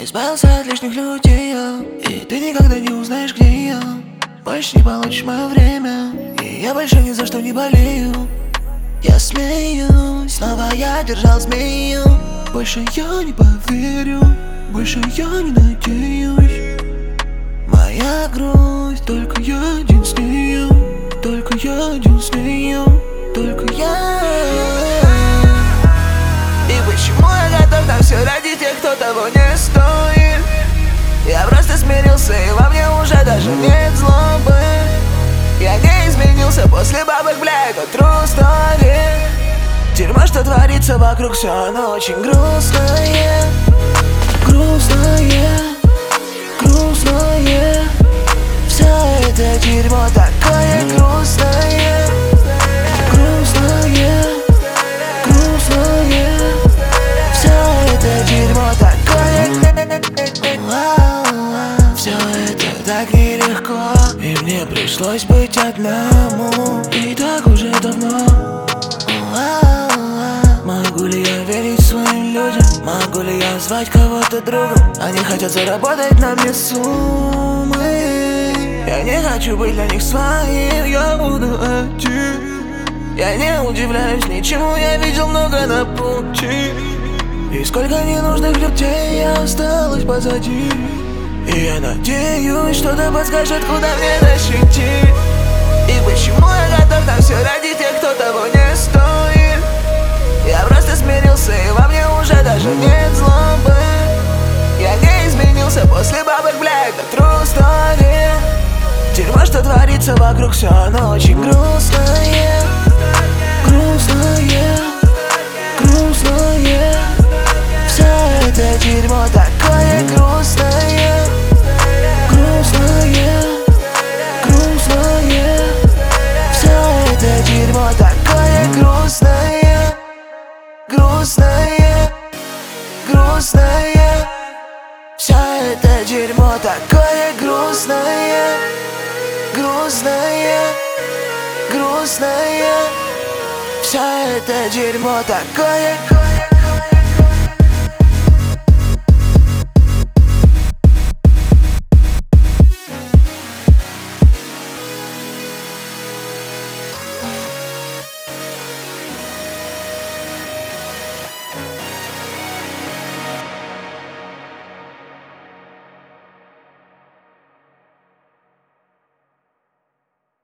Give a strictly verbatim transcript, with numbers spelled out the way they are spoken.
избавился от лишних людей, и ты никогда не узнаешь, где я. Больше не получишь мое время, и я больше ни за что не болею. Я смеюсь, снова я держал змею. Больше я не поверю, больше я не надеюсь. Моя грусть, только я один с нею, только я один с нею, только я. И почему я готов на все ради тех, кто того не стоит? Я просто смирился, и во мне уже даже нет злобы. Я не изменился после бабок, бля, это true story. Дерьмо, что творится вокруг, все оно очень грустное. Грустное, грустное. Все это дерьмо такое грустное. Грустное, грустное. Все это дерьмо такое. Все это так нелегко, и мне пришлось быть одному. И так уже давно. Могу ли я верить своим людям? Могу ли я звать кого-то другом? Они хотят заработать на мне суммы. Я не хочу быть для них своим, я буду один. Я не удивляюсь ничему, я видел много на пути. И сколько ненужных людей осталось позади. И я надеюсь, что-то подскажет, куда мне дальше идти. И почему я готов на все ради тех, кто того не стоит? Я просто смирился, и во мне уже даже нет злобы. Я не изменился после бабок, бля, это true story. Дерьмо, что творится вокруг, все оно очень грустное. Грустное, грустное. Все это дерьмо такое грустное. Грустное, грустное. Все это дерьмо такое грустное. Грустное, грустное. Все это дерьмо такое грустное. Грустное, грустное. Все это дерьмо такое.